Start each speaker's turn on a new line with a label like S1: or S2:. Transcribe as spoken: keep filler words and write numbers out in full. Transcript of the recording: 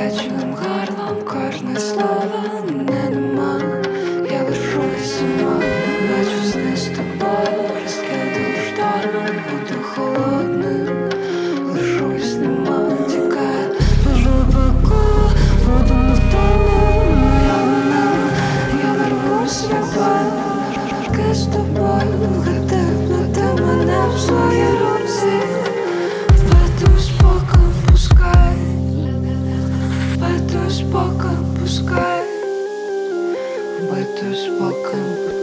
S1: спеченим горлом кожне слово мене нема. Я лишусь сама, бачу сни з тобою, розкидаю штормом, буду холодним. Лишусь нема, тікаю по глибоку, воду не втону. Моя вина, я нарвусь любов, жарки з тобою, гадав на те мене в своїй руці. Впаду спокон, пускай, впаду спокон, пускай, впаду спокон.